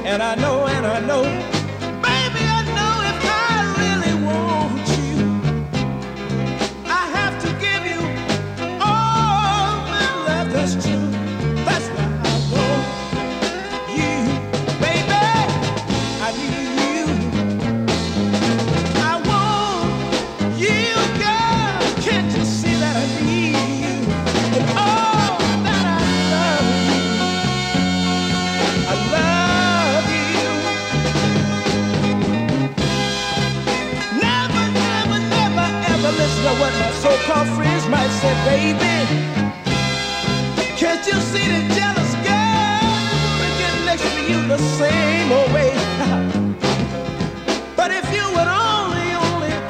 and I know, baby, I know if I really want you, I have to give you all my love that's true. That's why I want you, baby. I need you. I want you, girl. Can't you see that I need you? And all that I love you. I love you. Never, never, never, ever listen to what my so-called friends might say, baby. Can't you see the jealous girl? I wanna get next to you the same old way.